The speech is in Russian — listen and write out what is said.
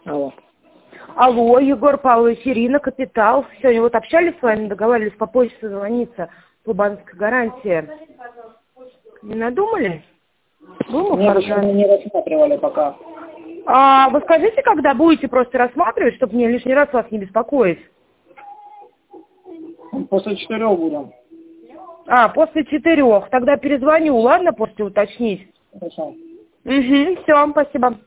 Алло. Алло, Егор Павлович, Ирина, Капитал. Сегодня вот общались с вами, договаривались по почте созвониться по банковской гарантии. Не надумали? Нет, еще мы не рассматривали пока. А вы скажите, когда будете просто рассматривать, чтобы мне лишний раз вас не беспокоить? После 4 будем. После 4. Тогда перезвоню, ладно, после уточнить? Хорошо. Угу, все, спасибо.